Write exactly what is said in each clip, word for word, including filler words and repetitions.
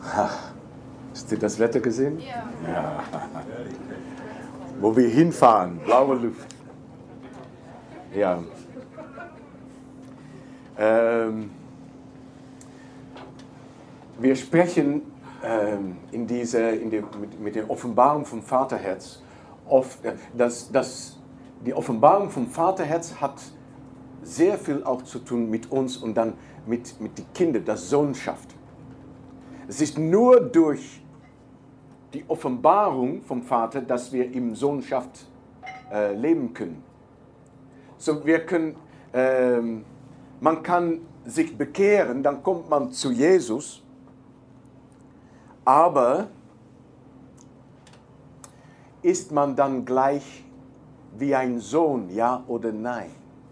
Hast du das Wetter gesehen? Ja. Ja. Wo wir hinfahren, blaue Luft. Ja. Ähm, wir sprechen ähm, in diese, in die, mit, mit der Offenbarung vom Vaterherz, oft, äh, dass, dass die Offenbarung vom Vaterherz hat sehr viel auch zu tun mit uns und dann mit, mit den Kindern, der Sohnschaft. Es ist nur durch die Offenbarung vom Vater, dass wir im Sohnschaft äh, leben können. So, wir können, ähm, man kann sich bekehren, dann kommt man zu Jesus, aber ist man dann gleich wie ein Sohn, ja oder nein?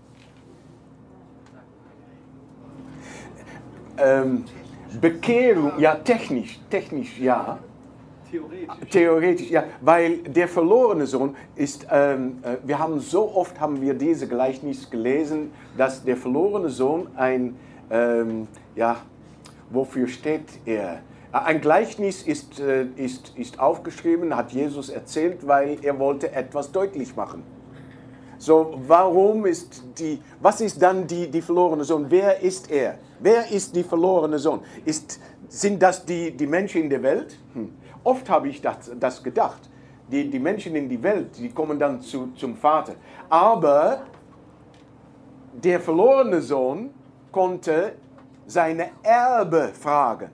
Ähm, Bekehrung, ja, technisch, technisch, ja. Theoretisch. Theoretisch, ja, weil der verlorene Sohn ist, ähm, äh, wir haben so oft, haben wir diese Gleichnis gelesen, dass der verlorene Sohn ein, ähm, ja, wofür steht er? Ein Gleichnis ist, äh, ist, ist aufgeschrieben, hat Jesus erzählt, weil er wollte etwas deutlich machen. So, warum ist die, was ist dann die, die verlorene Sohn? Wer ist er? Wer ist die verlorene Sohn? Ist, sind das die, die Menschen in der Welt? Hm. Oft habe ich das, das gedacht. Die, die Menschen in der Welt, die kommen dann zu, zum Vater. Aber der verlorene Sohn konnte seine Erbe fragen.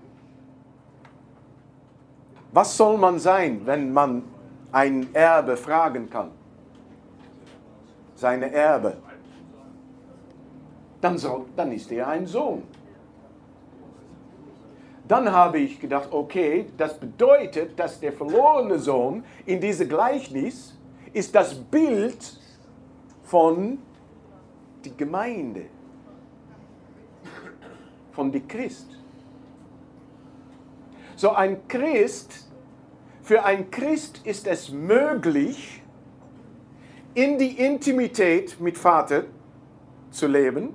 Was soll man sein, wenn man ein Erbe fragen kann? Seine Erbe. Dann, soll, dann ist er ein Sohn. Dann habe ich gedacht, okay, das bedeutet, dass der verlorene Sohn in diesem Gleichnis ist das Bild von der Gemeinde, von der Christ. So ein Christ, für ein Christ ist es möglich, in die Intimität mit Vater zu leben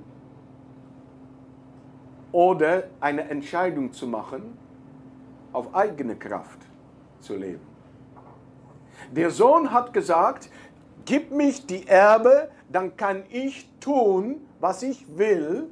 oder eine Entscheidung zu machen, auf eigene Kraft zu leben. Der Sohn hat gesagt, gib mich die Erbe, dann kann ich tun, was ich will,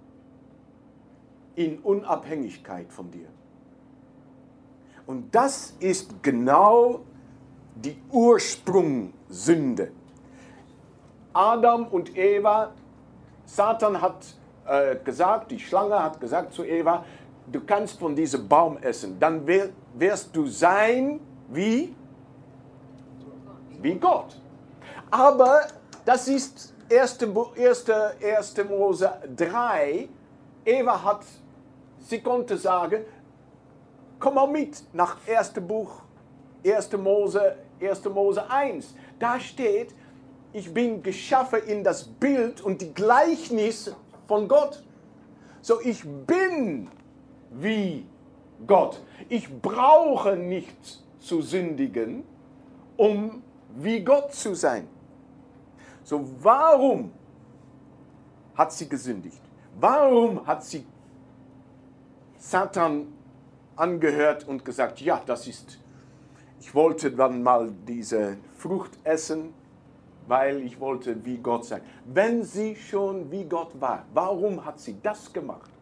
in Unabhängigkeit von dir. Und das ist genau die Ursprungssünde. Adam und Eva, Satan hat äh, gesagt, die Schlange hat gesagt zu Eva, du kannst von diesem Baum essen, dann wär, wirst du sein wie, wie Gott. Aber das ist erste Mose drei, Eva hat, sie konnte sagen, komm mal mit nach erste Buch, erste Mose, erste Mose eins. Da steht, ich bin geschaffen in das Bild und die Gleichnis von Gott. So, ich bin wie Gott. Ich brauche nicht zu sündigen, um wie Gott zu sein. So, warum hat sie gesündigt? Warum hat sie Satan angehört und gesagt, ja, das ist, ich wollte dann mal diese Frucht essen, weil ich wollte wie Gott sein. Wenn sie schon wie Gott war, warum hat sie das gemacht?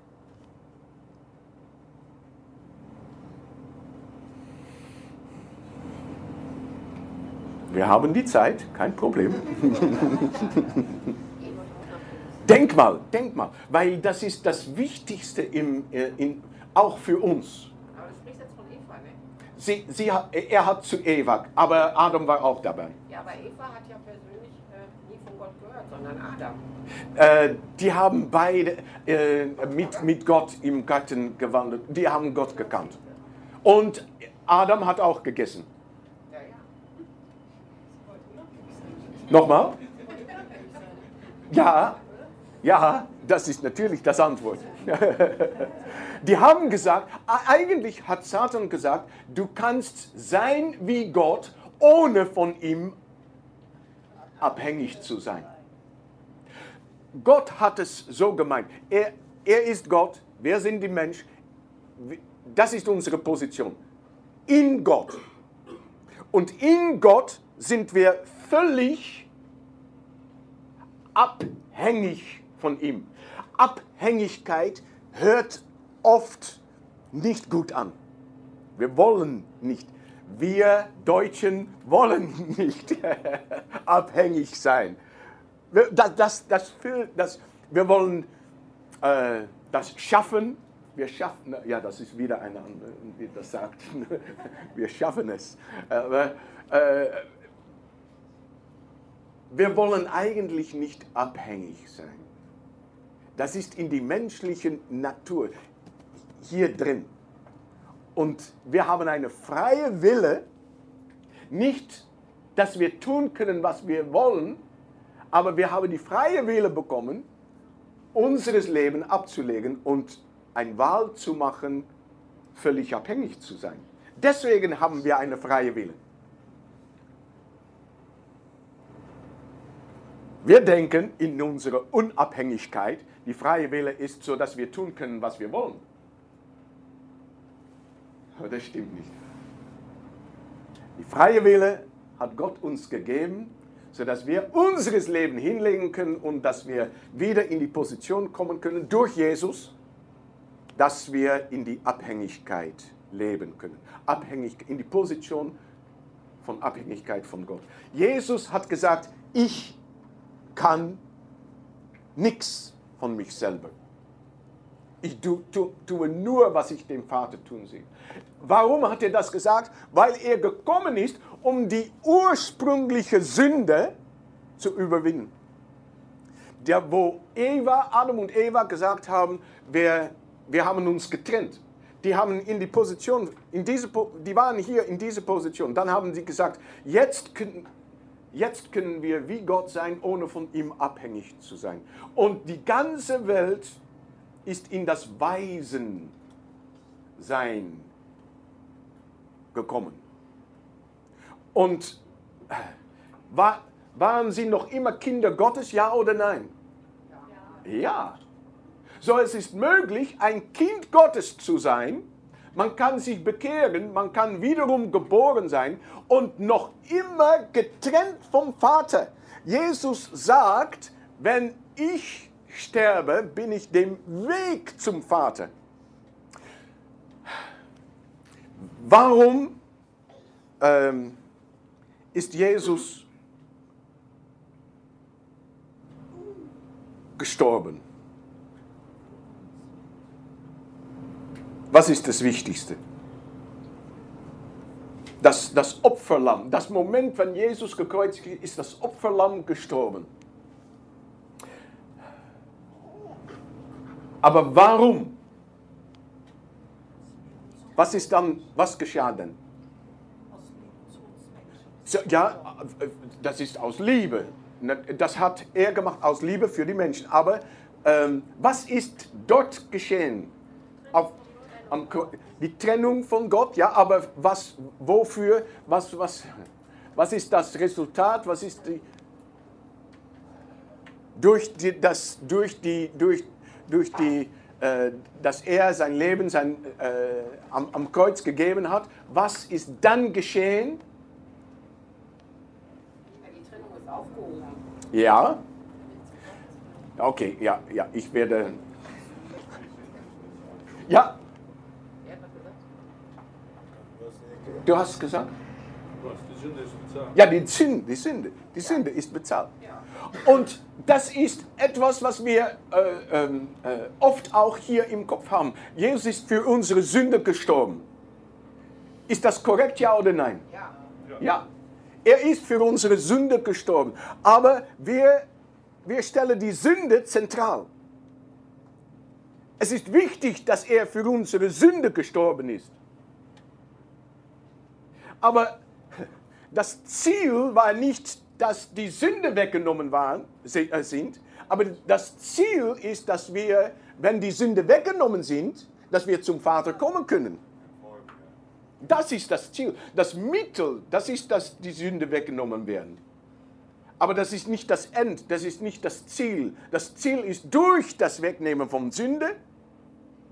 Wir haben die Zeit, kein Problem. Denk mal, denk mal, weil das ist das Wichtigste im, äh, in, auch für uns. Aber du sprichst jetzt von Eva, ne? Sie, sie, er hat zu Eva, aber Adam war auch dabei. Ja, aber Eva hat ja persönlich äh, nie von Gott gehört, sondern Adam. Äh, die haben beide äh, mit, mit Gott im Garten gewandelt. Die haben Gott gekannt. Und Adam hat auch gegessen. Ja, ja. Nochmal? Ja, ja, das ist natürlich das Antwort. Die haben gesagt, eigentlich hat Satan gesagt, du kannst sein wie Gott, ohne von ihm abhängig zu sein. Gott hat es so gemeint. Er, er ist Gott, wir sind die Menschen. das ist unsere Position. In Gott. Und in Gott sind wir völlig abhängig von ihm. Abhängigkeit hört oft nicht gut an. Wir wollen nicht. Wir Deutschen wollen nicht abhängig sein. Das, das, das, das, wir wollen äh, das schaffen. Wir schaffen, ja, das ist wieder eine andere, wie das sagt. Wir schaffen es. Aber, äh, wir wollen eigentlich nicht abhängig sein. Das ist in die menschliche Natur hier drin. Und wir haben eine freie Wille, nicht, dass wir tun können, was wir wollen, aber wir haben die freie Wille bekommen, unseres Leben abzulegen und eine Wahl zu machen, völlig abhängig zu sein. Deswegen haben wir eine freie Wille. Wir denken in unserer Unabhängigkeit, die freie Wille ist so, dass wir tun können, was wir wollen. Aber das stimmt nicht. Die freie Wille hat Gott uns gegeben, sodass wir unseres Leben hinlegen können und dass wir wieder in die Position kommen können durch Jesus, dass wir in die Abhängigkeit leben können. Abhängig, in die Position von Abhängigkeit von Gott. Jesus hat gesagt, ich kann nichts von mich selber. Ich tu, tu, tue nur, was ich dem Vater tun sehe. Warum hat er das gesagt? Weil er gekommen ist, um die ursprüngliche Sünde zu überwinden. Der, wo Eva, Adam und Eva gesagt haben, wir, wir haben uns getrennt. Die haben in die Position, in diese, die waren hier in dieser Position. Dann haben sie gesagt, jetzt können, jetzt können wir wie Gott sein, ohne von ihm abhängig zu sein. Und die ganze Welt ist in das Waisensein gekommen. Und war, waren sie noch immer Kinder Gottes, ja oder nein? Ja. Ja. So, es ist möglich, ein Kind Gottes zu sein. Man kann sich bekehren, man kann wiederum geboren sein und noch immer getrennt vom Vater. Jesus sagt, wenn ich sterbe, bin ich dem Weg zum Vater. Warum ähm, ist Jesus gestorben? Was ist das Wichtigste? Das, das Opferlamm. Das Moment, wenn Jesus gekreuzigt ist, ist das Opferlamm gestorben. Aber warum? Was ist dann, was geschah denn? So, ja, das ist aus Liebe. Das hat er gemacht aus Liebe für die Menschen. Aber ähm, was ist dort geschehen? Auf, am, die Trennung von Gott, ja, aber was, wofür, was, was, was ist das Resultat? Was ist die, durch die, das, durch die, durch, durch die, äh, dass er sein Leben sein, äh, am, am Kreuz gegeben hat, was ist dann geschehen? Die Trennung ist aufgehoben. Ja. Okay, ja, ja, ich werde. Ja. Wer hat was gesagt? Du hast gesagt? Die Sünde ist bezahlt. Ja, die Sünde, die Sünde, die Sünde ist bezahlt. Ja. Und das ist etwas, was wir äh, äh, oft auch hier im Kopf haben. Jesus ist für unsere Sünde gestorben. Ist das korrekt, ja oder nein? Ja. Ja. Er ist für unsere Sünde gestorben. Aber wir, wir stellen die Sünde zentral. Es ist wichtig, dass er für unsere Sünde gestorben ist. Aber das Ziel war nicht, dass die Sünde weggenommen waren, sind, aber das Ziel ist, dass wir, wenn die Sünde weggenommen sind, dass wir zum Vater kommen können. Das ist das Ziel. Das Mittel, das ist, dass die Sünde weggenommen werden. Aber das ist nicht das End, das ist nicht das Ziel. Das Ziel ist durch das Wegnehmen von Sünde,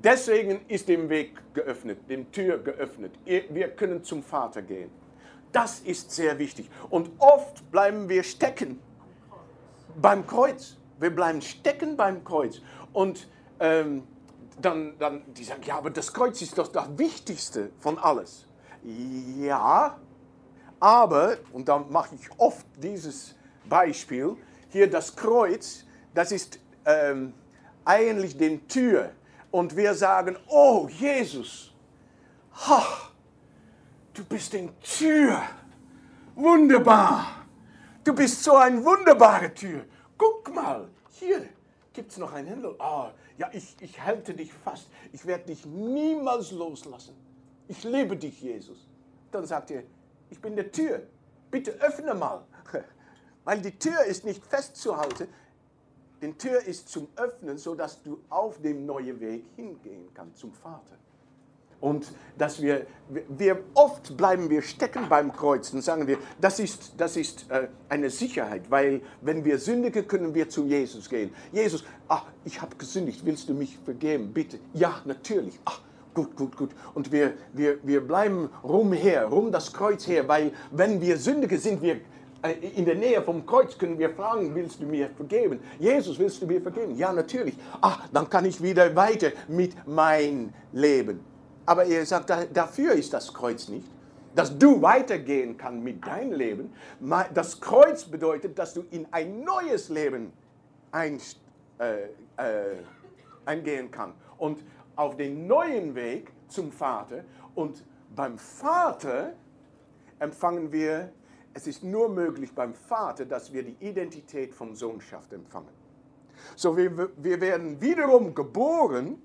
Deswegen ist dem Weg geöffnet, dem Tür geöffnet. Wir können zum Vater gehen. Das ist sehr wichtig. Und oft bleiben wir stecken beim Kreuz. Wir bleiben stecken beim Kreuz. Und ähm, dann, dann, die sagen, ja, aber das Kreuz ist doch das Wichtigste von alles. Ja, aber, und dann mache ich oft dieses Beispiel, hier das Kreuz, das ist ähm, eigentlich die Tür. Und wir sagen, oh Jesus, ha, du bist die Tür, wunderbar, du bist so eine wunderbare Tür. Guck mal, hier gibt es noch ein Händel. Oh, ja, ich, ich halte dich fast, ich werde dich niemals loslassen. Ich liebe dich, Jesus. Dann sagt er, ich bin die Tür, bitte öffne mal. Weil die Tür ist nicht festzuhalten, die Tür ist zum Öffnen, sodass du auf dem neuen Weg hingehen kannst zum Vater. Und dass wir, wir oft bleiben wir stecken beim Kreuz und sagen wir, das ist, das ist äh, eine Sicherheit, weil wenn wir sündigen, können wir zu Jesus gehen. Jesus, ach, ich habe gesündigt, willst du mich vergeben? Bitte. Ja, natürlich. Ach, gut, gut, gut. Und wir, wir, wir bleiben rumher, rum das Kreuz her, weil wenn wir sündigen, sind wir in der Nähe vom Kreuz, können wir fragen, willst du mir vergeben? Jesus, willst du mir vergeben? Ja, natürlich. Ach, dann kann ich wieder weiter mit meinem Leben. Aber er sagt, dafür ist das Kreuz nicht, dass du weitergehen kannst mit deinem Leben. Das Kreuz bedeutet, dass du in ein neues Leben ein, äh, äh, eingehen kannst. Und auf den neuen Weg zum Vater. Und beim Vater empfangen wir, es ist nur möglich beim Vater, dass wir die Identität von Sohnschaft empfangen. So, wir, wir werden wiederum geboren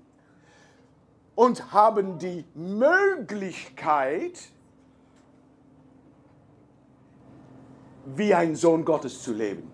und haben die Möglichkeit, wie ein Sohn Gottes zu leben.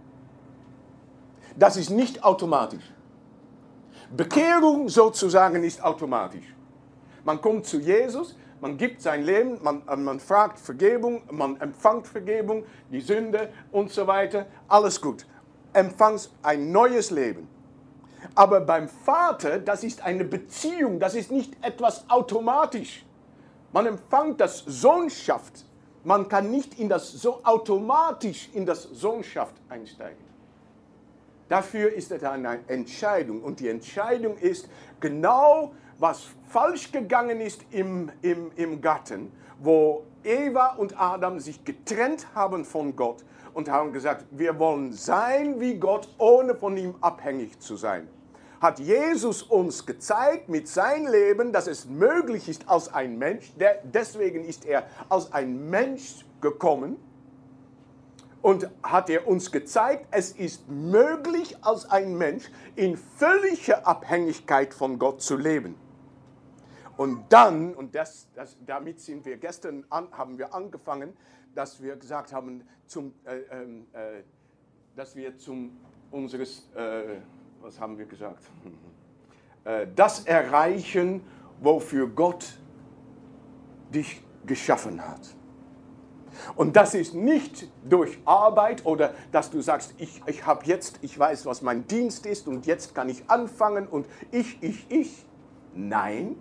Das ist nicht automatisch. Bekehrung sozusagen ist automatisch. Man kommt zu Jesus, man gibt sein Leben, man, man fragt Vergebung, man empfängt Vergebung, die Sünde und so weiter. Alles gut. Empfangt ein neues Leben. Aber beim Vater, das ist eine Beziehung, das ist nicht etwas automatisch. Man empfängt das Sohnschaft. Man kann nicht in das, so automatisch in das Sohnschaft einsteigen. Dafür ist es eine Entscheidung. Und die Entscheidung ist genau, was falsch gegangen ist im, im, im Garten, wo Eva und Adam sich getrennt haben von Gott und haben gesagt, wir wollen sein wie Gott, ohne von ihm abhängig zu sein. Hat Jesus uns gezeigt mit seinem Leben, dass es möglich ist als ein Mensch, der, deswegen ist er als ein Mensch gekommen, und hat er uns gezeigt, es ist möglich als ein Mensch in völliger Abhängigkeit von Gott zu leben. Und dann, und das, das, damit sind wir gestern an, haben wir angefangen, dass wir gesagt haben, zum, äh, äh, dass wir zum unseres, äh, was haben wir gesagt, äh, das erreichen, wofür Gott dich geschaffen hat. Und das ist nicht durch Arbeit oder dass du sagst, ich, ich habe jetzt, ich weiß, was mein Dienst ist und jetzt kann ich anfangen und ich, ich, ich. Nein,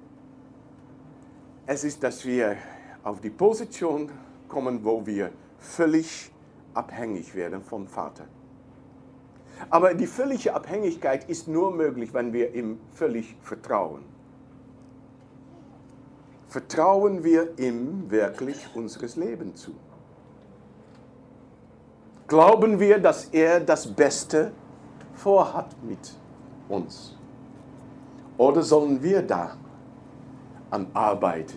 es ist, dass wir auf die Position kommen, wo wir völlig abhängig werden vom Vater. Aber die völlige Abhängigkeit ist nur möglich, wenn wir ihm völlig vertrauen. Vertrauen wir ihm wirklich unseres Lebens zu? Glauben wir, dass er das Beste vorhat mit uns? Oder sollen wir da an arbeiten?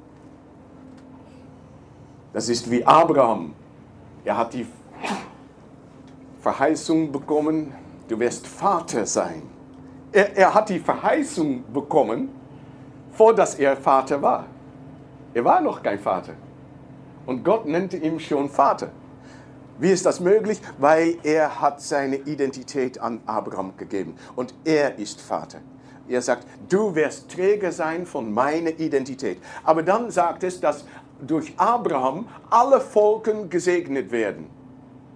Das ist wie Abraham. Er hat die Verheißung bekommen, du wirst Vater sein. Er, er hat die Verheißung bekommen, vor dass er Vater war. Er war noch kein Vater. Und Gott nannte ihn schon Vater. Wie ist das möglich? Weil er hat seine Identität an Abraham gegeben. Und er ist Vater. Er sagt, du wirst Träger sein von meiner Identität. Aber dann sagt es, dass durch Abraham alle Volken gesegnet werden.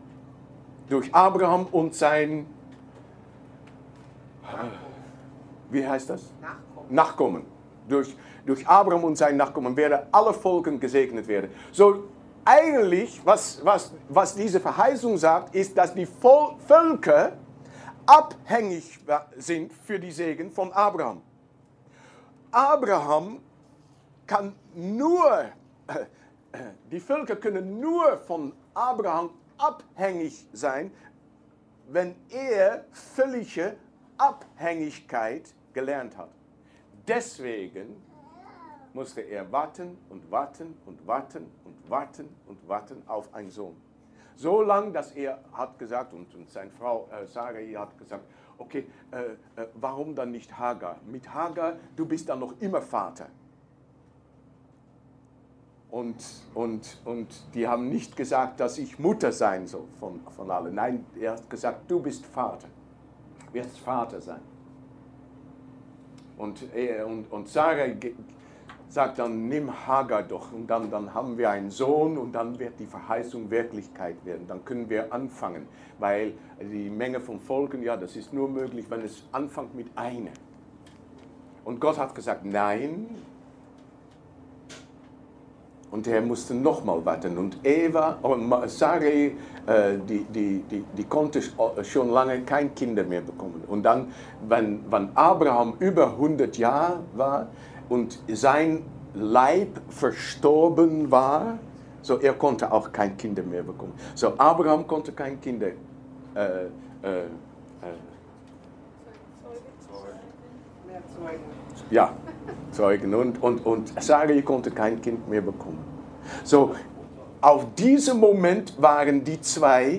Durch Abraham und sein... wie heißt das? Nachkommen. Nachkommen. Durch, durch Abraham und sein Nachkommen werden alle Volken gesegnet werden. So eigentlich, was, was, was diese Verheißung sagt, ist, dass die Vol- Völker abhängig sind für die Segen von Abraham. Abraham kann nur, die Völker können nur von Abraham abhängig sein, wenn er völlige Abhängigkeit gelernt hat. Deswegen musste er warten und warten und warten und warten und warten auf einen Sohn. So lange, dass er hat gesagt, und, und seine Frau äh, Sarai hat gesagt, okay, äh, äh, warum dann nicht Hagar? Mit Hagar, du bist dann noch immer Vater. Und, und, und die haben nicht gesagt, dass ich Mutter sein soll von, von allen. Nein, er hat gesagt, du bist Vater. Du wirst Vater sein. Und, er, und, und Sarai sagt dann, nimm Hagar doch. Und dann, dann haben wir einen Sohn und dann wird die Verheißung Wirklichkeit werden. Dann können wir anfangen. Weil die Menge von Volken, ja, das ist nur möglich, wenn es anfängt mit einer. Und Gott hat gesagt, nein. Und er musste nochmal warten. Und Eva, oh, Sarai, äh, die, die, die, die konnte schon lange kein Kinder mehr bekommen. Und dann, wenn, wenn Abraham über hundert Jahre war und sein Leib verstorben war, so er konnte auch kein Kinder mehr bekommen. So Abraham konnte kein Kinder äh, äh, äh, Mehr Zeugen. ja, zeugen. Und, und, und Sarai konnte kein Kind mehr bekommen. So, auf diesem Moment waren die zwei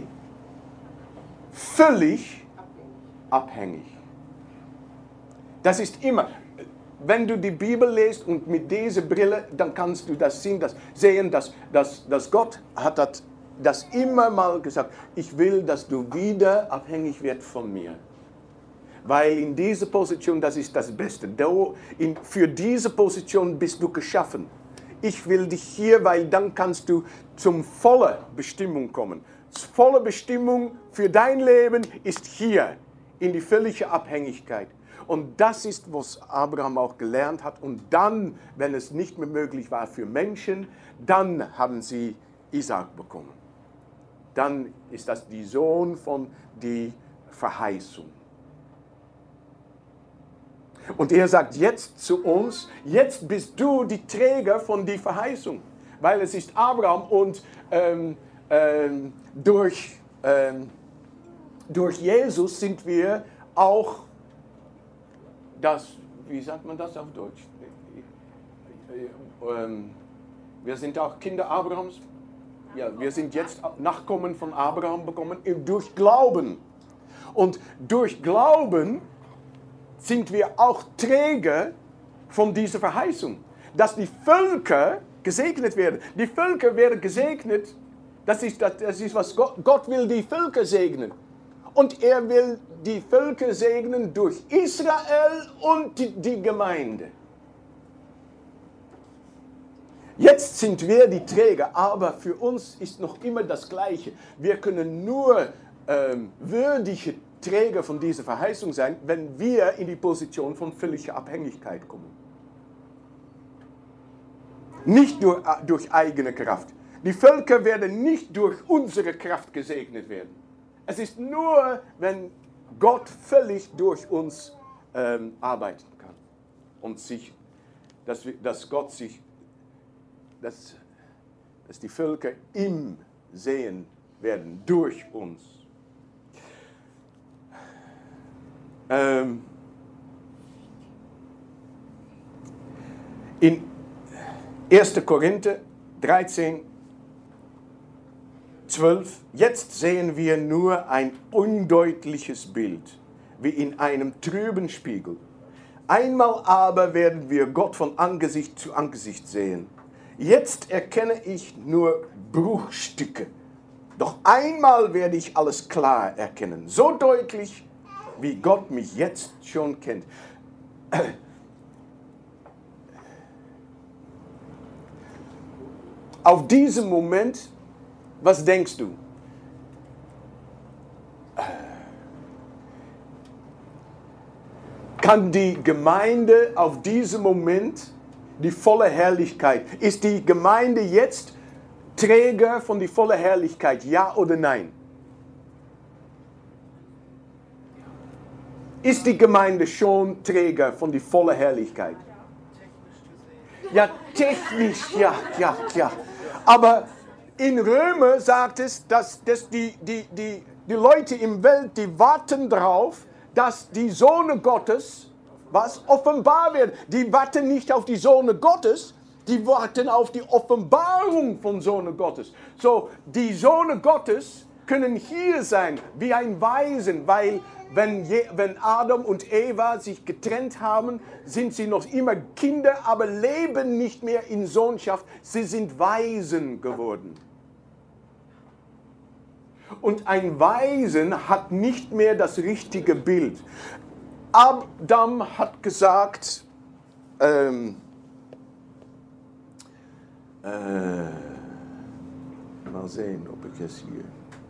völlig abhängig. Das ist immer, wenn du die Bibel liest und mit dieser Brille, dann kannst du das sehen, das, sehen dass, dass, dass Gott hat das, das immer mal gesagt, ich will, dass du wieder abhängig wirst von mir. Weil in dieser Position, das ist das Beste. Du, in, für diese Position bist du geschaffen. Ich will dich hier, weil dann kannst du zum vollen Bestimmung kommen. Volle Bestimmung für dein Leben ist hier, in die völlige Abhängigkeit. Und das ist, was Abraham auch gelernt hat. Und dann, wenn es nicht mehr möglich war für Menschen, dann haben sie Isaak bekommen. Dann ist das die Sohn von der Verheißung. Und er sagt jetzt zu uns, jetzt bist du die Träger von der Verheißung. Weil es ist Abraham und ähm, ähm, durch, ähm, durch Jesus sind wir auch das, wie sagt man das auf Deutsch? Ähm, wir sind auch Kinder Abrahams. Ja, wir sind jetzt Nachkommen von Abraham bekommen, durch Glauben. Und durch Glauben sind wir auch Träger von dieser Verheißung, dass die Völker gesegnet werden. Die Völker werden gesegnet, das ist, das, das ist was Gott, Gott will die Völker segnen. Und er will die Völker segnen durch Israel und die, die Gemeinde. Jetzt sind wir die Träger, aber für uns ist noch immer das Gleiche. Wir können nur ähm, würdige Träger von dieser Verheißung sein, wenn wir in die Position von völliger Abhängigkeit kommen. Nicht durch, durch eigene Kraft. Die Völker werden nicht durch unsere Kraft gesegnet werden. Es ist nur, wenn Gott völlig durch uns ähm, arbeiten kann. Und sich, dass, wir, dass Gott sich, dass, dass die Völker ihm sehen werden, durch uns. Ähm, in erster Korinther dreizehn, zwölf, jetzt sehen wir nur ein undeutliches Bild, wie in einem trüben Spiegel. Einmal aber werden wir Gott von Angesicht zu Angesicht sehen. Jetzt erkenne ich nur Bruchstücke. Doch einmal werde ich alles klar erkennen, so deutlich, wie Gott mich jetzt schon kennt. Auf diesen Moment, was denkst du? kann die Gemeinde auf diesem Moment die volle Herrlichkeit, ist die Gemeinde jetzt Träger von der vollen Herrlichkeit, ja oder nein? Ist die Gemeinde schon Träger von der vollen Herrlichkeit? Ja, technisch, ja, ja, ja. Aber in Römer sagt es, dass, dass die, die, die, die Leute im Welt, die warten darauf, dass die Söhne Gottes, was, offenbar werden. Die warten nicht auf die Söhne Gottes, die warten auf die Offenbarung von Söhne Gottes. So, die Söhne Gottes können hier sein, wie ein Waisen, weil wenn, je, wenn Adam und Eva sich getrennt haben, sind sie noch immer Kinder, aber leben nicht mehr in Sohnschaft. Sie sind Waisen geworden. Und ein Waisen hat nicht mehr das richtige Bild. Adam hat gesagt, ähm, äh, mal sehen, ob ich es hier...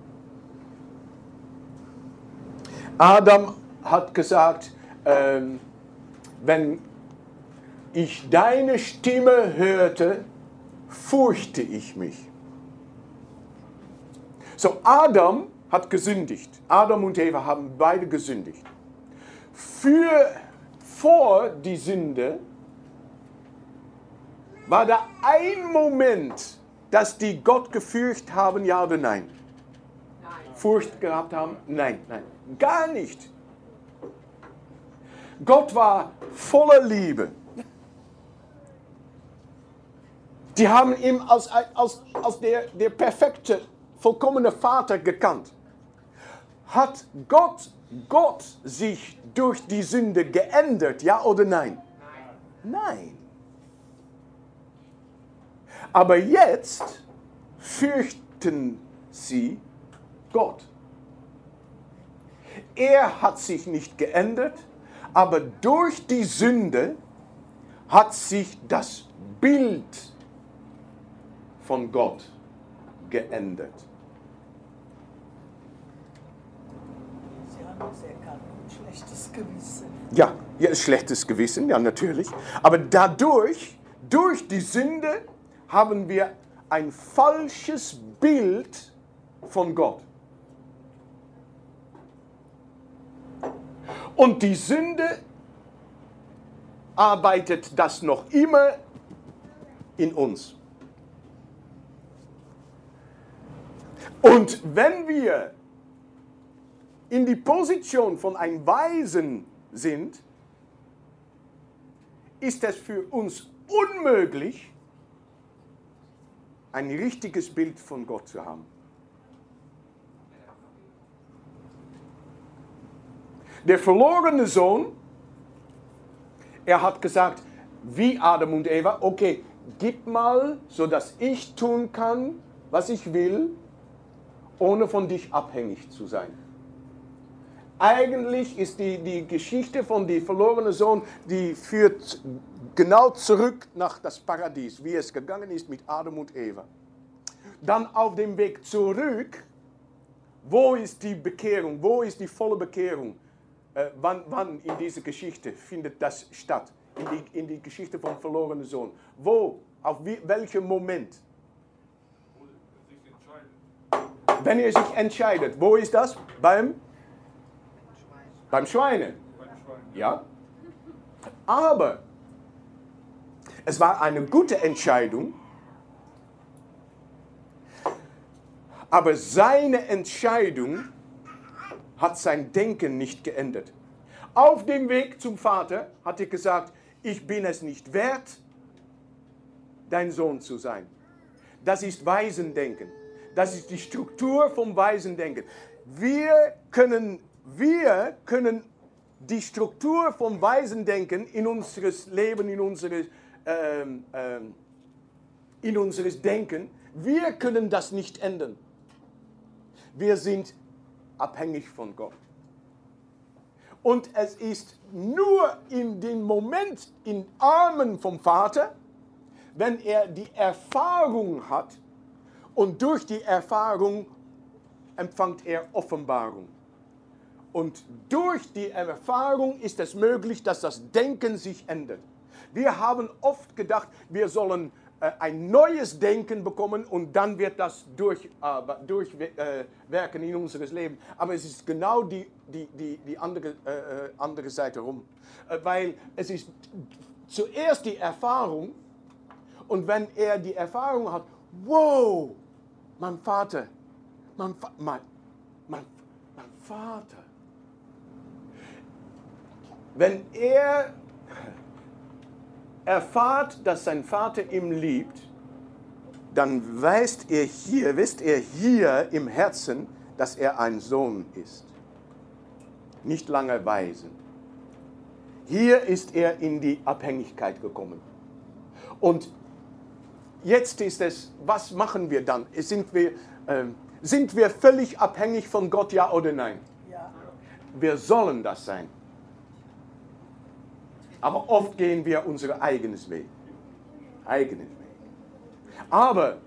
Adam hat gesagt, ähm, wenn ich deine Stimme hörte, furchte ich mich. So, Adam hat gesündigt. Adam und Eva haben beide gesündigt. Für, vor die Sünde war da ein Moment, dass die Gott gefürchtet haben, ja oder nein? Nein. Furcht gehabt haben? Nein, nein. Gar nicht. Gott war voller Liebe. Die haben ihn als, als, als der, der perfekte, vollkommene Vater gekannt. Hat Gott, Gott sich durch die Sünde geändert, ja oder nein? Nein. Nein. Aber jetzt fürchten sie Gott. Er hat sich nicht geändert, aber durch die Sünde hat sich das Bild von Gott geändert. Sie haben es erkannt, ein schlechtes Gewissen. Ja, ja, schlechtes Gewissen, ja natürlich. Aber dadurch, durch die Sünde, haben wir ein falsches Bild von Gott. Und die Sünde arbeitet das noch immer in uns. Und wenn wir in die Position von einem Weisen sind, ist es für uns unmöglich, ein richtiges Bild von Gott zu haben. Der verlorene Sohn, er hat gesagt, wie Adam und Eva, okay, gib mal, sodass ich tun kann, was ich will, ohne von dich abhängig zu sein. Eigentlich ist die, die Geschichte von dem verlorenen Sohn, die führt genau zurück nach das Paradies, wie es gegangen ist mit Adam und Eva. Dann auf dem Weg zurück, wo ist die Bekehrung, wo ist die volle Bekehrung? Äh, wann, wann in dieser Geschichte findet das statt? In die, in die Geschichte vom verlorenen Sohn. Wo? Auf wie, welchem Moment? Wenn er sich entscheidet. Wo ist das? Beim? Beim Schweine. Ja. Aber es war eine gute Entscheidung. Aber seine Entscheidung hat sein Denken nicht geändert. Auf dem Weg zum Vater hat er gesagt, ich bin es nicht wert, dein Sohn zu sein. Das ist Waisendenken. Das ist die Struktur vom Waisendenken. Wir können, wir können die Struktur vom Waisendenken in unseres Leben, in unseres, ähm, ähm, in unseres Denken, wir können das nicht ändern. Wir sind abhängig von Gott. Und es ist nur in dem Moment in Armen vom Vater, wenn er die Erfahrung hat und durch die Erfahrung empfängt er Offenbarung. Und durch die Erfahrung ist es möglich, dass das Denken sich ändert. Wir haben oft gedacht, wir sollen äh, ein neues Denken bekommen und dann wird das durch, äh, durchwirken äh, in unseres Leben. Aber es ist genau die, die, die, die andere, äh, andere Seite rum. Äh, weil es ist zuerst die Erfahrung und wenn er die Erfahrung hat, wow, mein Vater, mein, Fa mein, mein, mein Vater. Wenn er erfahrt, dass sein Vater ihn liebt, dann weiß er hier, wisst er hier im Herzen, dass er ein Sohn ist. Nicht lange Waisen. Hier ist er in die Abhängigkeit gekommen. Und jetzt ist es, was machen wir dann? Sind wir, äh, sind wir völlig abhängig von Gott, ja oder nein? Ja. Wir sollen das sein. Aber oft gehen wir unser eigenes Weg. Eigenes Weg. Aber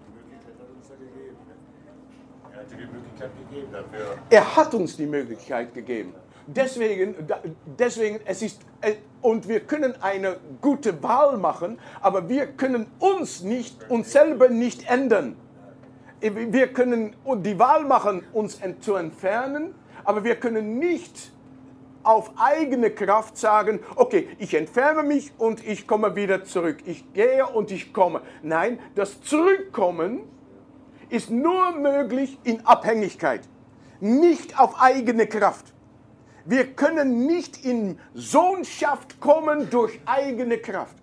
er hat die Möglichkeit gegeben dafür. Er hat uns die Möglichkeit gegeben. Deswegen, deswegen es ist, und wir können eine gute Wahl machen, aber wir können uns nicht, uns selber nicht ändern. Wir können die Wahl machen, uns zu entfernen, aber wir können nicht auf eigene Kraft sagen, okay, ich entferne mich und ich komme wieder zurück. Ich gehe und ich komme. Nein, das Zurückkommen ist nur möglich in Abhängigkeit, nicht auf eigene Kraft. Wir können nicht in Sohnschaft kommen durch eigene Kraft.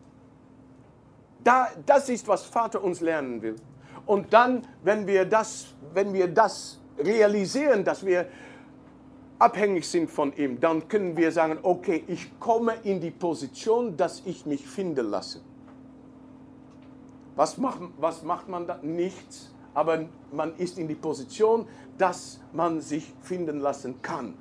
Da, das ist, was Vater uns lernen will. Und dann, wenn wir das, wenn wir das realisieren, dass wir abhängig sind von ihm, dann können wir sagen, okay, ich komme in die Position, dass ich mich finden lasse. Was macht, was macht man da? Nichts, aber man ist in die Position, dass man sich finden lassen kann.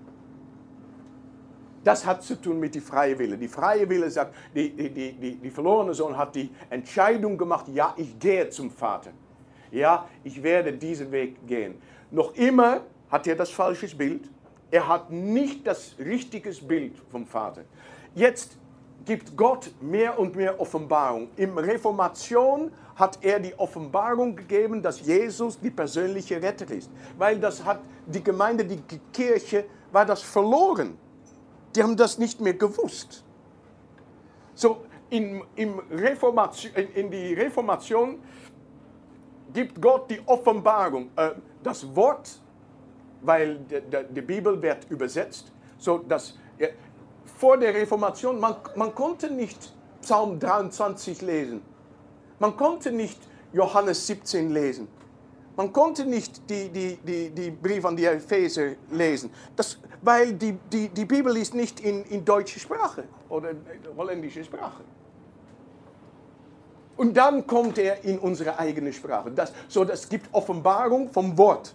Das hat zu tun mit der freien Wille. Die freie Wille sagt, die, die, die, die, die verlorene Sohn hat die Entscheidung gemacht, ja, ich gehe zum Vater. Ja, ich werde diesen Weg gehen. Noch immer hat er das falsche Bild. Er hat nicht das richtige Bild vom Vater. Jetzt gibt Gott mehr und mehr Offenbarung. In der Reformation hat er die Offenbarung gegeben, dass Jesus die persönliche Retter ist. Weil das hat die Gemeinde, die Kirche, war das verloren. Die haben das nicht mehr gewusst. So, in, in, Reformation, in, in die Reformation gibt Gott die Offenbarung. Äh, das Wort, weil die, die, die Bibel wird übersetzt, so dass ja, vor der Reformation, man, man konnte nicht Psalm dreiundzwanzig lesen. Man konnte nicht Johannes siebzehn lesen. Man konnte nicht die, die, die, die Brief an die Epheser lesen, das, weil die, die, die Bibel ist nicht in, in deutsche Sprache oder holländische Sprache. Und dann kommt er in unsere eigene Sprache. Das, so, das gibt Offenbarung vom Wort.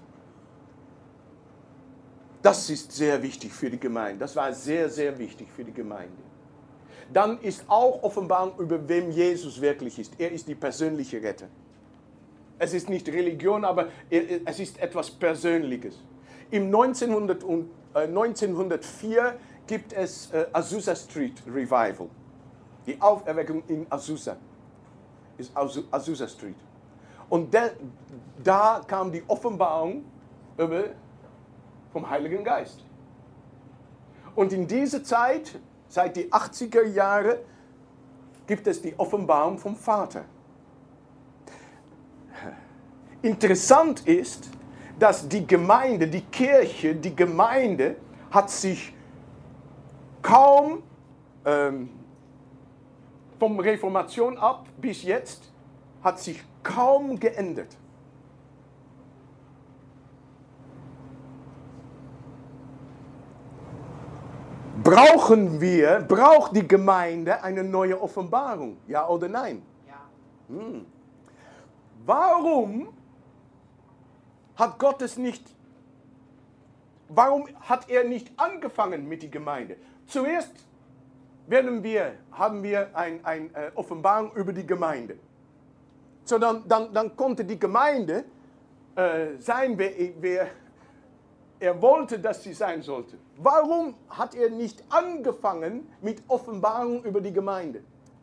Das ist sehr wichtig für die Gemeinde. Das war sehr, sehr wichtig für die Gemeinde. Dann ist auch Offenbarung über wem Jesus wirklich ist. Er ist die persönliche Retter. Es ist nicht Religion, aber es ist etwas Persönliches. Im neunzehnhundertvier gibt es äh, Azusa Street Revival. Die Auferweckung in Azusa. Ist Azusa Street. Und de, da kam die Offenbarung über, vom Heiligen Geist. Und in dieser Zeit, seit die achtziger Jahre, gibt es die Offenbarung vom Vater. Interessant ist, dass die Gemeinde, die Kirche, die Gemeinde hat sich kaum ähm, vom Reformation ab bis jetzt hat sich kaum geändert. Brauchen wir, braucht die Gemeinde eine neue Offenbarung? Ja oder nein? Ja. Hm. Warum hat Gott es nicht, warum hat er nicht angefangen mit der Gemeinde? Zuerst werden wir, haben wir eine ein, äh, Offenbarung über die Gemeinde. So dann, dann, dann konnte die Gemeinde äh, sein, wer, wer, er wollte, dass sie sein sollte. Warum hat er nicht angefangen mit Offenbarung über die Gemeinde?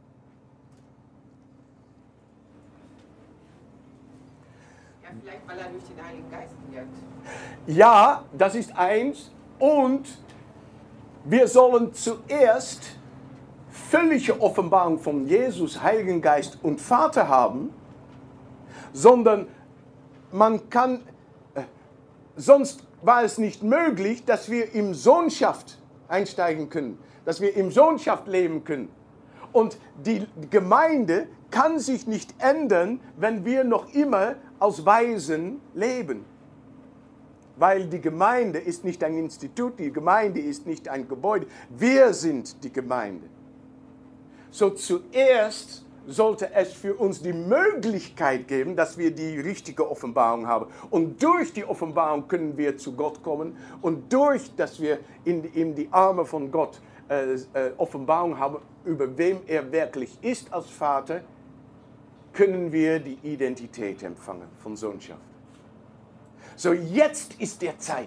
Ja, vielleicht weil er durch den Heiligen Geist wirkt. Ja, das ist eins. Und wir sollen zuerst völlige Offenbarung von Jesus, Heiligen Geist und Vater haben, sondern man kann, äh, sonst war es nicht möglich, dass wir in Sohnschaft einsteigen können, dass wir in Sohnschaft leben können. Und die Gemeinde kann sich nicht ändern, wenn wir noch immer als Waisen leben. Weil die Gemeinde ist nicht ein Institut, die Gemeinde ist nicht ein Gebäude. Wir sind die Gemeinde. So zuerst sollte es für uns die Möglichkeit geben, dass wir die richtige Offenbarung haben. Und durch die Offenbarung können wir zu Gott kommen. Und durch, dass wir in, in die Arme von Gott äh, äh, Offenbarung haben, über wem er wirklich ist als Vater, können wir die Identität empfangen von Sohnschaft. So, jetzt ist der Zeit.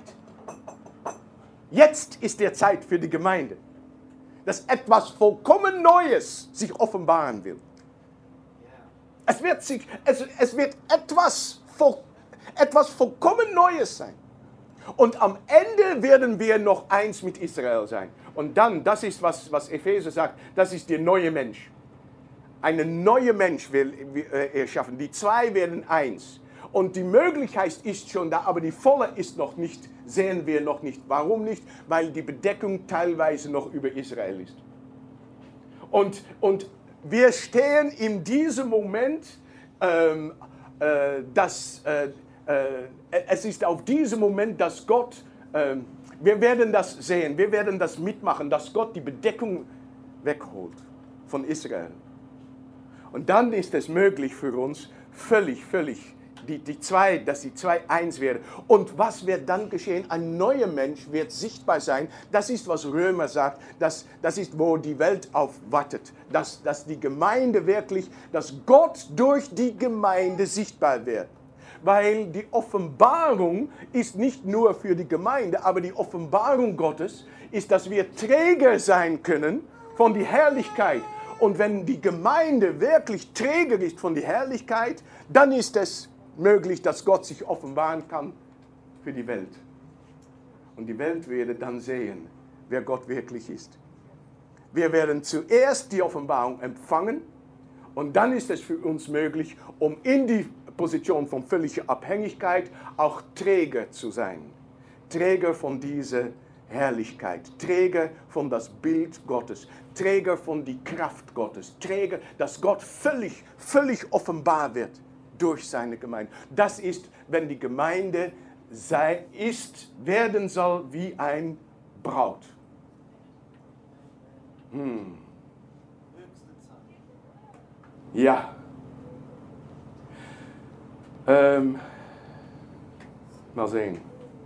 Jetzt ist der Zeit für die Gemeinde, dass etwas vollkommen Neues sich offenbaren will. Es wird, sich, es, es wird etwas, voll, etwas vollkommen Neues sein. Und am Ende werden wir noch eins mit Israel sein. Und dann, das ist, was, was Epheser sagt, das ist der neue Mensch. Ein neuer Mensch will er schaffen. Die zwei werden eins. Und die Möglichkeit ist schon da, aber die volle ist noch nicht, sehen wir noch nicht. Warum nicht? Weil die Bedeckung teilweise noch über Israel ist. Und, und wir stehen in diesem Moment, ähm, äh, dass, äh, äh, es ist auf diesem Moment, dass Gott, äh, wir werden das sehen, wir werden das mitmachen, dass Gott die Bedeckung wegholt von Israel. Und dann ist es möglich für uns, völlig, völlig, Die, die zwei, dass die zwei eins werden. Und was wird dann geschehen? Ein neuer Mensch wird sichtbar sein. Das ist, was Römer sagt. Das, das ist, wo die Welt aufwartet. Dass, dass die Gemeinde wirklich, dass Gott durch die Gemeinde sichtbar wird. Weil die Offenbarung ist nicht nur für die Gemeinde, aber die Offenbarung Gottes ist, dass wir Träger sein können von der Herrlichkeit. Und wenn die Gemeinde wirklich Träger ist von der Herrlichkeit, dann ist es möglich, dass Gott sich offenbaren kann für die Welt. Und die Welt werde dann sehen, wer Gott wirklich ist. Wir werden zuerst die Offenbarung empfangen und dann ist es für uns möglich, um in die Position von völliger Abhängigkeit auch Träger zu sein. Träger von dieser Herrlichkeit, Träger von das Bild Gottes, Träger von die Kraft Gottes, Träger, dass Gott völlig, völlig offenbar wird durch seine Gemeinde. Das ist, wenn die Gemeinde sei, ist, werden soll wie ein Braut. Hm. Ja. Ähm, mal sehen.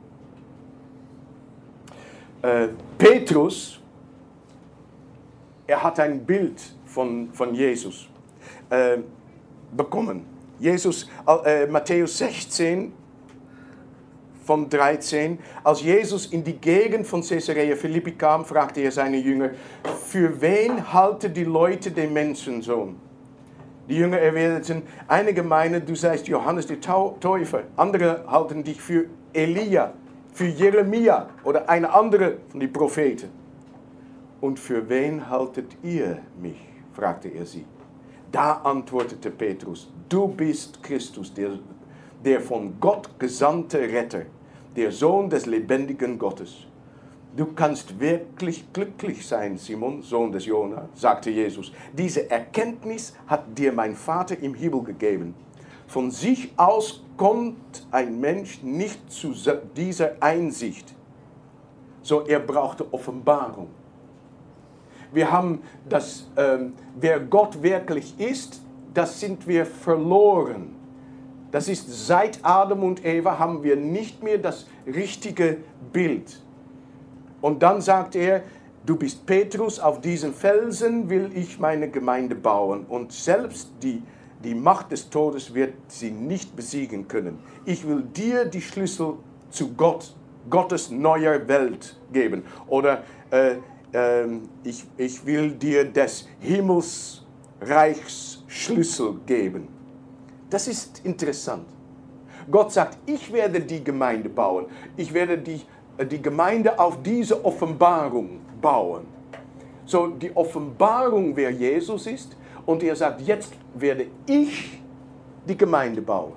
Äh, Petrus, er hat ein Bild von, von Jesus äh, bekommen. Jesus, äh, Matthäus sechzehn, von dreizehn. Als Jesus in die Gegend von Caesarea Philippi kam, fragte er seine Jünger, für wen halten die Leute den Menschensohn? Die Jünger erwiderten, einige meinen, du seist Johannes der Täufer, andere halten dich für Elia, für Jeremia oder eine andere von den Propheten. Und für wen haltet ihr mich? Fragte er sie. Da antwortete Petrus, du bist Christus, der, der von Gott gesandte Retter, der Sohn des lebendigen Gottes. Du kannst wirklich glücklich sein, Simon, Sohn des Jona, sagte Jesus. Diese Erkenntnis hat dir mein Vater im Himmel gegeben. Von sich aus kommt ein Mensch nicht zu dieser Einsicht. So, er brauchte Offenbarung. Wir haben das, ähm, wer Gott wirklich ist, das sind wir verloren. Das ist, seit Adam und Eva haben wir nicht mehr das richtige Bild. Und dann sagt er, du bist Petrus, auf diesen Felsen will ich meine Gemeinde bauen. Und selbst die, die Macht des Todes wird sie nicht besiegen können. Ich will dir die Schlüssel zu Gott Gottes neuer Welt geben. Oder äh, äh, ich, ich will dir des Himmelsreichs Schlüssel geben. Das ist interessant. Gott sagt, ich werde die Gemeinde bauen. Ich werde die, die Gemeinde auf diese Offenbarung bauen. So, die Offenbarung, wer Jesus ist. Und er sagt, jetzt werde ich die Gemeinde bauen.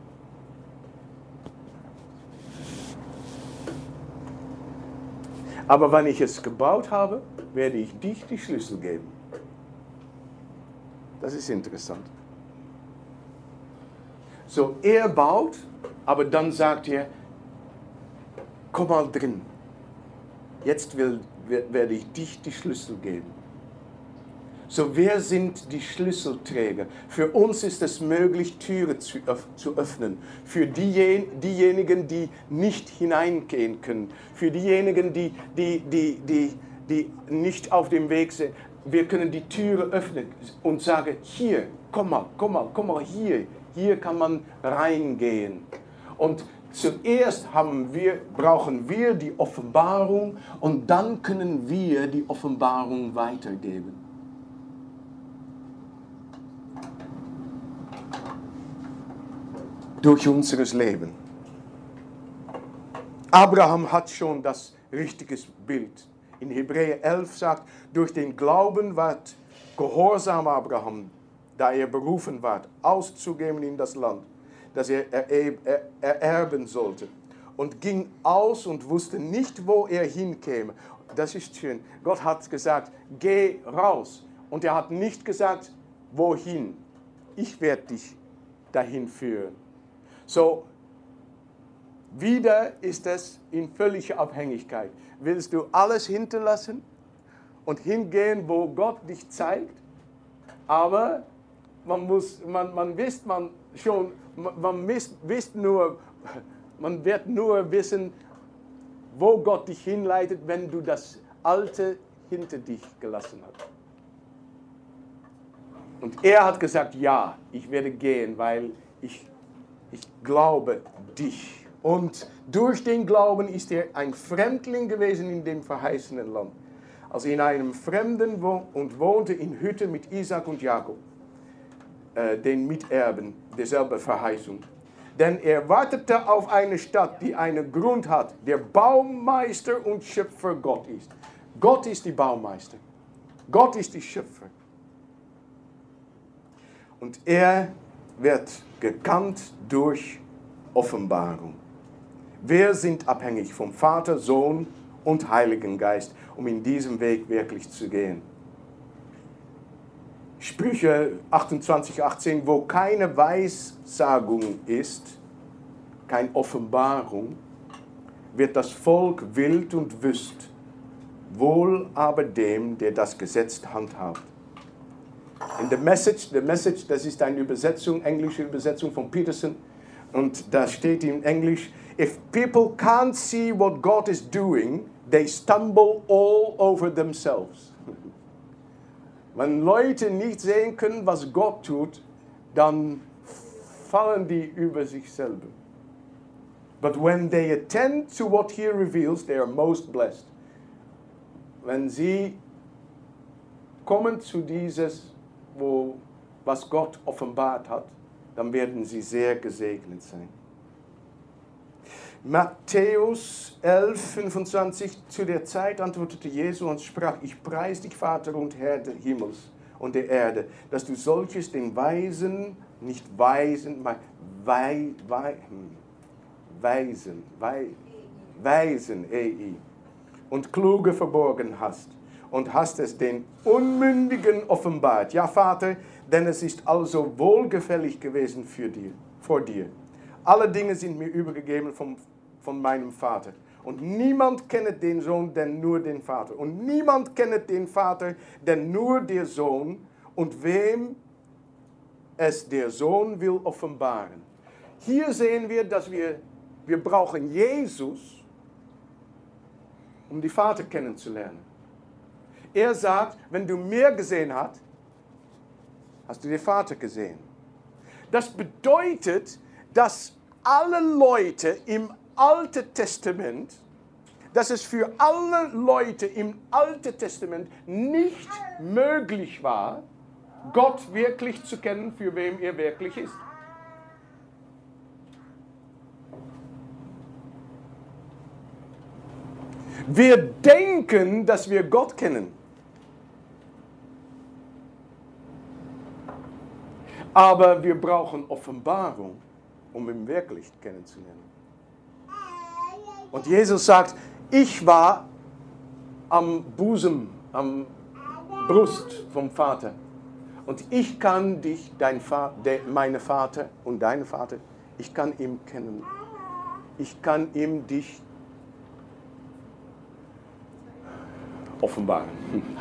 Aber wenn ich es gebaut habe, werde ich dich die Schlüssel geben. Das ist interessant. So, er baut, aber dann sagt er, komm mal drin. Jetzt will, werde ich dich die Schlüssel geben. So, wer sind die Schlüsselträger? Für uns ist es möglich, Türen zu, zu öffnen. Für diejen, diejenigen, die nicht hineingehen können. Für diejenigen, die, die, die, die, die nicht auf dem Weg sind. Wir können die Türe öffnen und sagen, hier, komm mal, komm mal, komm mal hier. Hier kann man reingehen. Und zuerst haben wir, brauchen wir die Offenbarung und dann können wir die Offenbarung weitergeben. Durch unser Leben. Abraham hat schon das richtige Bild. In Hebräer elf sagt, durch den Glauben ward gehorsam Abraham, da er berufen ward, auszugehen in das Land, das er ererben sollte. Und ging aus und wusste nicht, wo er hinkäme. Das ist schön. Gott hat gesagt, geh raus. Und er hat nicht gesagt, wohin. Ich werde dich dahin führen. So, wieder ist es in völliger Abhängigkeit. Willst du alles hinterlassen und hingehen, wo Gott dich zeigt? Aber man muss, man, man wisst man schon, man, man wisst, wisst nur, man wird nur wissen, wo Gott dich hinleitet, wenn du das Alte hinter dich gelassen hast. Und er hat gesagt, ja, ich werde gehen, weil ich, ich glaube dich. Und durch den Glauben ist er ein Fremdling gewesen in dem verheißenen Land. Also in einem Fremden und wohnte in Hütte mit Isaac und Jakob, äh, den Miterben derselben Verheißung. Denn er wartete auf eine Stadt, die einen Grund hat, der Baumeister und Schöpfer Gott ist. Gott ist die Baumeister. Gott ist die Schöpfer. Und er wird gekannt durch Offenbarung. Wir sind abhängig vom Vater, Sohn und Heiligen Geist, um in diesem Weg wirklich zu gehen. Sprüche achtundzwanzig, achtzehn, wo keine Weissagung ist, keine Offenbarung, wird das Volk wild und wüst, wohl aber dem, der das Gesetz handhabt. In the Message, the Message, das ist eine Übersetzung, englische Übersetzung von Peterson, und da steht in Englisch, if people can't see what God is doing, they stumble all over themselves. Wenn Leute nicht sehen können, was Gott tut, dann fallen die über sich selber. But when they attend to what he reveals, they are most blessed. Wenn sie kommen zu dieses, wo, was Gott offenbart hat, dann werden sie sehr gesegnet sein. Matthäus elf, fünfundzwanzig, zu der Zeit antwortete Jesus und sprach, ich preise dich, Vater und Herr des Himmels und der Erde, dass du solches den Weisen, nicht Weisen, wei, wei, Weisen, wei, Weisen, E I, und Kluge verborgen hast und hast es den Unmündigen offenbart. Ja, Vater, denn es ist also wohlgefällig gewesen für dir, vor dir. Alle Dinge sind mir übergegeben vom, von meinem Vater. Und niemand kennet den Sohn, denn nur den Vater. Und niemand kennet den Vater, denn nur der Sohn. Und wem es der Sohn will offenbaren. Hier sehen wir, dass wir, wir brauchen Jesus, um den Vater kennenzulernen. Er sagt, wenn du mehr gesehen hast, hast du den Vater gesehen. Das bedeutet, dass alle Leute im Alten Testament, dass es für alle Leute im Alten Testament nicht möglich war, Gott wirklich zu kennen, für wem er wirklich ist. Wir denken, dass wir Gott kennen. Aber wir brauchen Offenbarung, um ihn wirklich kennenzulernen. Und Jesus sagt, ich war am Busen, am Brust vom Vater. Und ich kann dich, dein Va- de, meine Vater und deinen Vater, ich kann ihn kennen. Ich kann ihm dich offenbaren.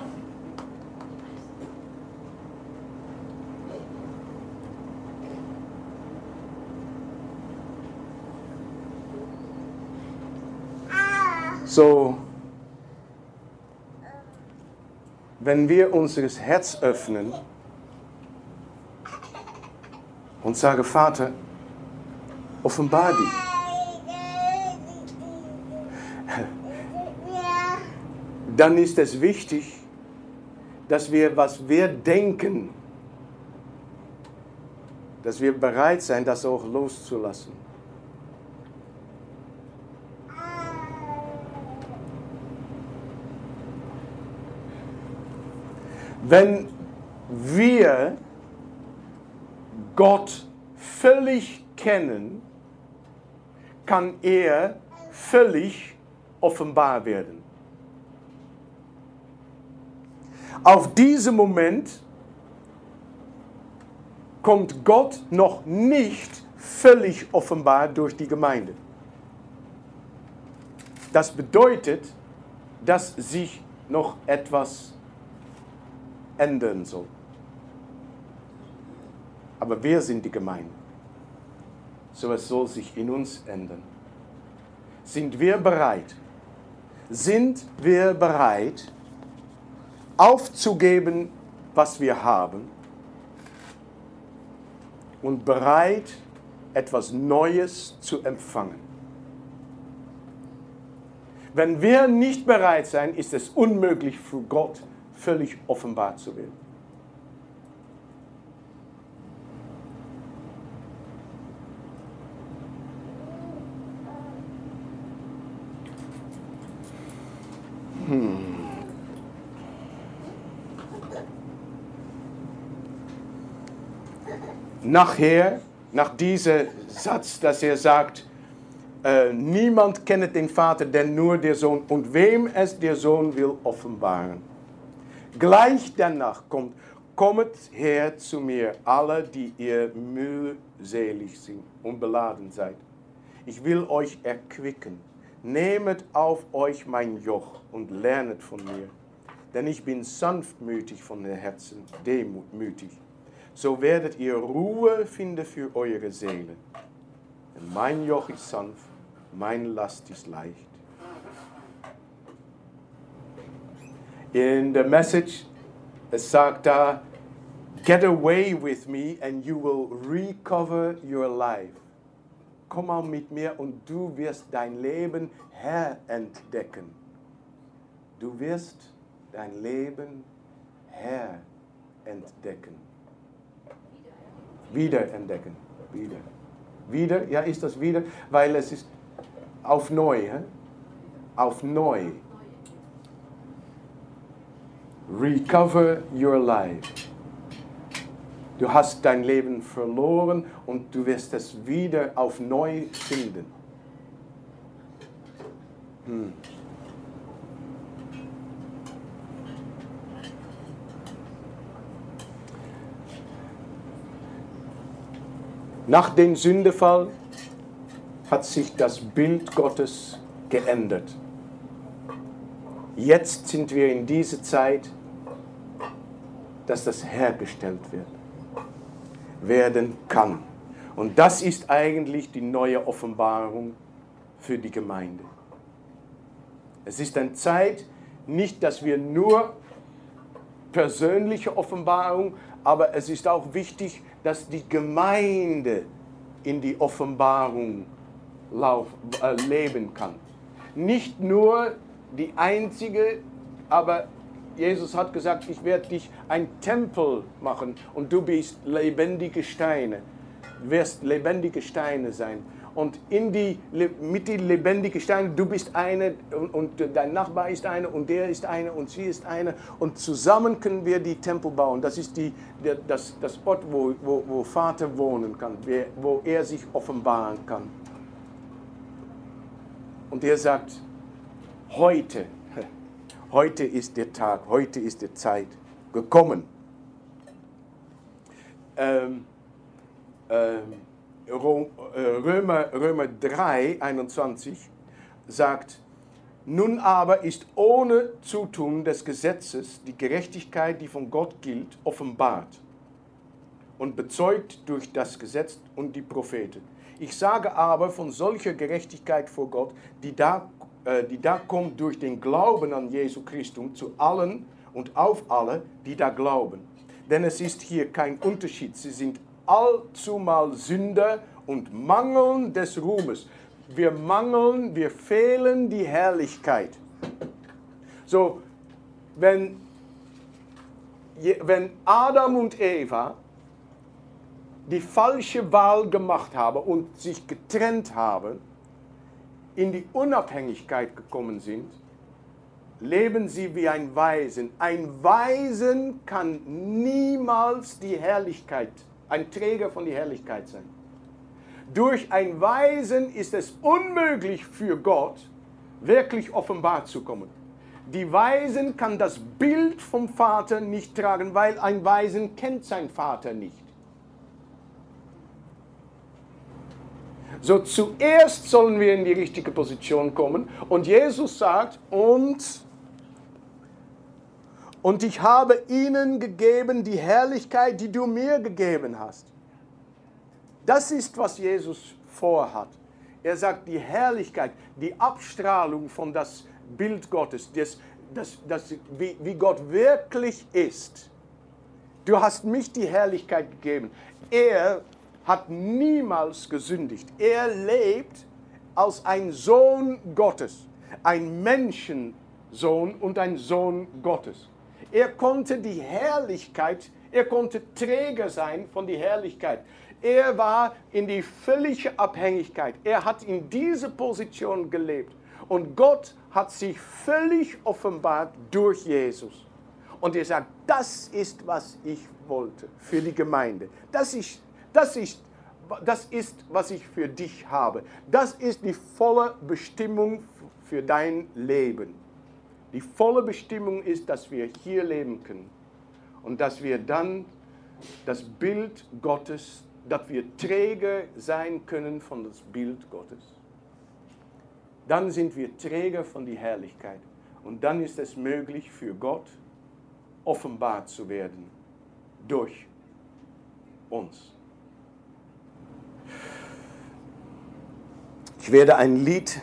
So, wenn wir unser Herz öffnen und sagen, Vater, offenbar dich. Dann ist es wichtig, dass wir, was wir denken, dass wir bereit sein, das auch loszulassen. Wenn wir Gott völlig kennen, kann er völlig offenbar werden. Auf diesen Moment kommt Gott noch nicht völlig offenbar durch die Gemeinde. Das bedeutet, dass sich noch etwas ändern soll. Aber wir sind die Gemeinde. So es soll sich in uns ändern. Sind wir bereit? Sind wir bereit, aufzugeben, was wir haben und bereit, etwas Neues zu empfangen? Wenn wir nicht bereit sind, ist es unmöglich für Gott, völlig offenbar zu werden. Hm. Nachher, nach diesem Satz, dass er sagt, äh, niemand kennt den Vater, denn nur der Sohn, und wem es der Sohn will offenbaren. Gleich danach kommt, kommet her zu mir, alle, die ihr mühselig sind und beladen seid. Ich will euch erquicken. Nehmet auf euch mein Joch und lernet von mir. Denn ich bin sanftmütig von der Herzen, demütig. So werdet ihr Ruhe finden für eure Seele. Denn mein Joch ist sanft, meine Last ist leicht. In der Message, es sagt da, get away with me and you will recover your life. Komm mal mit mir und du wirst dein Leben herentdecken. Du wirst dein Leben herentdecken. Wiederentdecken. Wieder. Wieder, ja, ist das wieder? Weil es ist auf neu. He? Auf neu. Recover your life. Du hast dein Leben verloren und du wirst es wieder auf neu finden. Hm. Nach dem Sündefall hat sich das Bild Gottes geändert. Jetzt sind wir in dieser Zeit, dass das hergestellt wird, werden kann. Und das ist eigentlich die neue Offenbarung für die Gemeinde. Es ist eine Zeit, nicht, dass wir nur persönliche Offenbarung, aber es ist auch wichtig, dass die Gemeinde in die Offenbarung lauf, äh, leben kann. Nicht nur die einzige, aber Jesus hat gesagt, ich werde dich ein Tempel machen und du bist lebendige Steine. Du wirst lebendige Steine sein. Und in die, mit den lebendigen Steinen, du bist eine und, und dein Nachbar ist eine und der ist eine und sie ist eine. Und zusammen können wir die Tempel bauen. Das ist die, der, das, das Ort, wo, wo, wo Vater wohnen kann, wo er sich offenbaren kann. Und er sagt, heute, heute ist der Tag, heute ist die Zeit gekommen. Ähm, ähm, Römer, Römer drei, einundzwanzig sagt, nun aber ist ohne Zutun des Gesetzes die Gerechtigkeit, die von Gott gilt, offenbart und bezeugt durch das Gesetz und die Propheten. Ich sage aber von solcher Gerechtigkeit vor Gott, die da, äh, die da kommt durch den Glauben an Jesu Christus zu allen und auf alle, die da glauben. Denn es ist hier kein Unterschied, sie sind allzumal Sünder und mangeln des Ruhmes. Wir mangeln, wir fehlen die Herrlichkeit. So, wenn, wenn Adam und Eva die falsche Wahl gemacht haben und sich getrennt haben, in die Unabhängigkeit gekommen sind, leben sie wie ein Waisen. Ein Waisen kann niemals die Herrlichkeit, ein Träger von der Herrlichkeit sein. Durch ein Waisen ist es unmöglich für Gott, wirklich offenbart zu kommen. Die Waisen kann das Bild vom Vater nicht tragen, weil ein Waisen kennt seinen Vater nicht. So, zuerst sollen wir in die richtige Position kommen. Und Jesus sagt, und, und ich habe ihnen gegeben die Herrlichkeit, die du mir gegeben hast. Das ist, was Jesus vorhat. Er sagt, die Herrlichkeit, die Abstrahlung von das Bild Gottes, das, das, das, wie, wie Gott wirklich ist. Du hast mich die Herrlichkeit gegeben. Er hat niemals gesündigt. Er lebt als ein Sohn Gottes, ein Menschensohn und ein Sohn Gottes. Er konnte die Herrlichkeit, er konnte Träger sein von der Herrlichkeit. Er war in die völlige Abhängigkeit. Er hat in dieser Position gelebt. Und Gott hat sich völlig offenbart durch Jesus. Und er sagt, das ist, was ich wollte für die Gemeinde. Das ist, das ist, das ist, was ich für dich habe. Das ist die volle Bestimmung für dein Leben. Die volle Bestimmung ist, dass wir hier leben können. Und dass wir dann das Bild Gottes, dass wir Träger sein können von das Bild Gottes. Dann sind wir Träger von der Herrlichkeit. Und dann ist es möglich für Gott, offenbart zu werden durch uns. Ich werde ein Lied,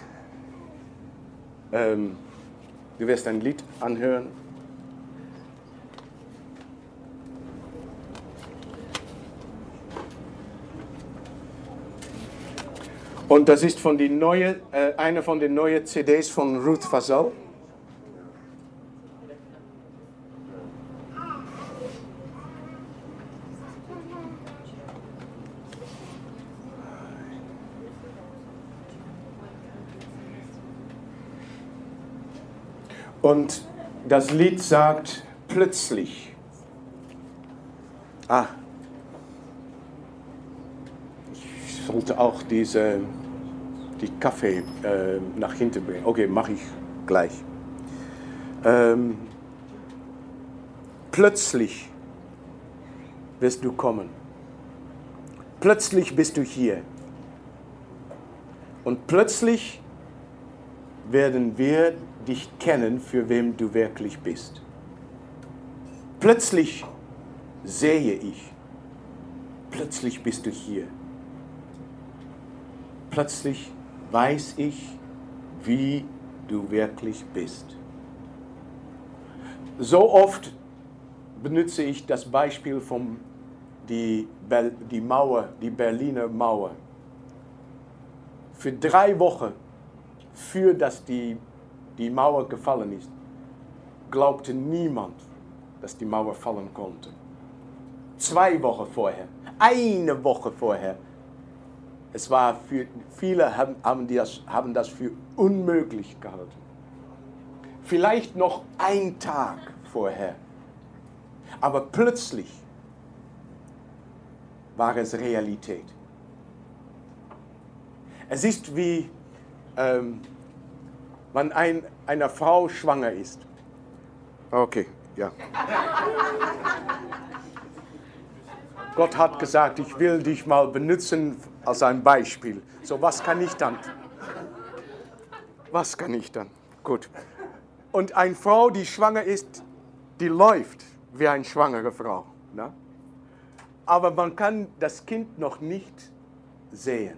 ähm, du wirst ein Lied anhören. Und das ist von die neue, äh, eine von den neuen C Ds von Ruth Fasal. Und das Lied sagt, plötzlich. Ah, ich sollte auch diese, die Kaffee äh, nach hinten bringen. Okay, mache ich gleich. Ähm, plötzlich wirst du kommen. Plötzlich bist du hier. Und plötzlich werden wir dich kennen, für wem du wirklich bist. Plötzlich sehe ich. Plötzlich bist du hier. Plötzlich weiß ich, wie du wirklich bist. So oft benutze ich das Beispiel von die, die Mauer, die Berliner Mauer. für drei Wochen, für dass die, die Mauer gefallen ist, glaubte niemand, dass die Mauer fallen konnte. Zwei Wochen vorher, eine Woche vorher. Es war für viele haben, haben, die das, haben das für unmöglich gehalten. Vielleicht noch ein Tag vorher. Aber plötzlich war es Realität. Es ist wie, ähm, wenn ein, eine Frau schwanger ist. Okay, ja. Gott hat gesagt, ich will dich mal benutzen als ein Beispiel. So, was kann ich dann? Was kann ich dann? Gut. Und eine Frau, die schwanger ist, die läuft wie eine schwangere Frau. Ne? Aber man kann das Kind noch nicht sehen.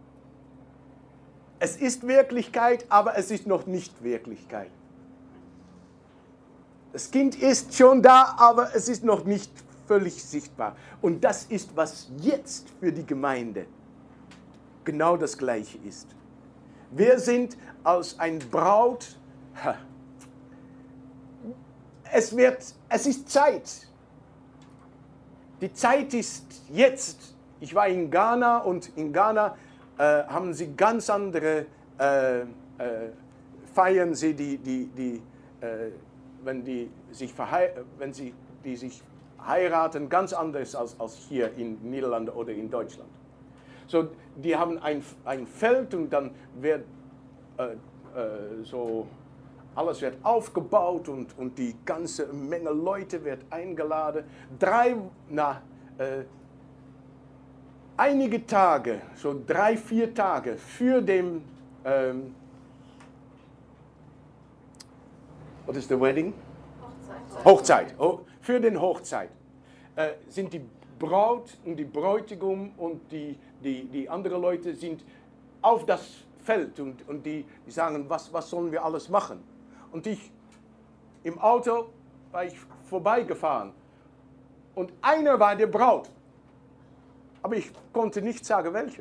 Es ist Wirklichkeit, aber es ist noch nicht Wirklichkeit. Das Kind ist schon da, aber es ist noch nicht völlig sichtbar. Und das ist, was jetzt für die Gemeinde genau das Gleiche ist. Wir sind als ein Braut. Es wird, es ist Zeit. Die Zeit ist jetzt. Ich war in Ghana und in Ghana äh, haben sie ganz andere, äh, äh, feiern sie die, die, die äh, wenn die sich verhei- wenn sie die sich heiraten, ganz anders als, als hier in den Niederlanden oder in Deutschland. So, die haben ein, ein Feld und dann wird äh, äh, so alles wird aufgebaut und, und die ganze Menge Leute wird eingeladen. Drei, na, äh, einige Tage, so drei, vier Tage für den, ähm, what is the wedding? Hochzeit. Hochzeit. Oh, für den Hochzeit äh, sind die Braut und die Bräutigam und die, die, die anderen Leute sind auf das Feld und, und die, die sagen, was, was sollen wir alles machen? Und ich im Auto war ich vorbeigefahren und einer war der Braut, aber ich konnte nicht sagen, welche.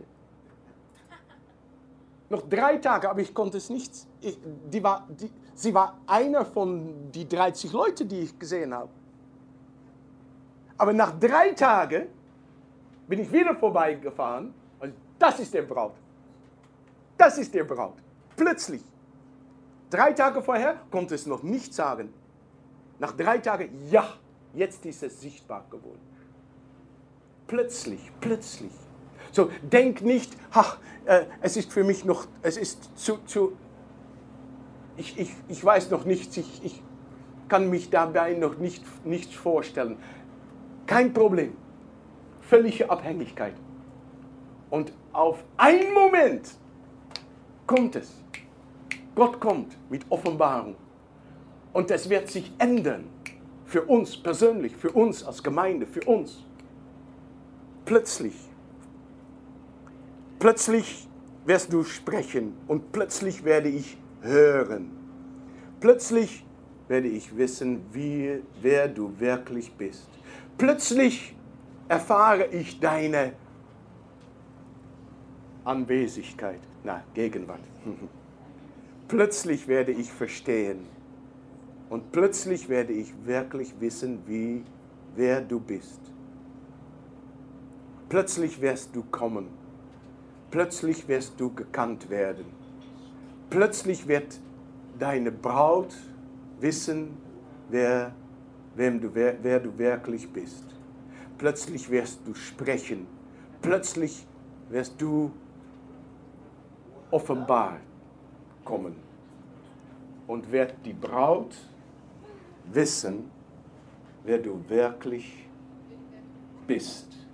Noch drei Tage, aber ich konnte es nicht. Ich, die war, die, sie war einer von die dreißig Leute, die ich gesehen habe. Aber nach drei Tagen bin ich wieder vorbeigefahren und das ist der Braut. Das ist der Braut. Plötzlich. Drei Tage vorher konnte es noch nicht sagen. Nach drei Tagen, ja, jetzt ist es sichtbar geworden. Plötzlich, plötzlich. So, denk nicht, ach, äh, es ist für mich noch, es ist zu, zu ich, ich, ich weiß noch nichts, ich, ich kann mich dabei noch nicht, nichts vorstellen. Kein Problem. Völlige Abhängigkeit. Und auf einen Moment kommt es. Gott kommt mit Offenbarung. Und es wird sich ändern. Für uns persönlich, für uns als Gemeinde, für uns. Plötzlich. Plötzlich wirst du sprechen und plötzlich werde ich hören. Plötzlich werde ich wissen, wie, wer du wirklich bist. Plötzlich erfahre ich deine Anwesenheit, na, Gegenwart. Plötzlich werde ich verstehen und plötzlich werde ich wirklich wissen, wie, wer du bist. Plötzlich wirst du kommen. Plötzlich wirst du gekannt werden. Plötzlich wird deine Braut wissen, wer, wem du, wer, wer du wirklich bist. Plötzlich wirst du sprechen. Plötzlich wirst du offenbar kommen. Und wird die Braut wissen, wer du wirklich bist.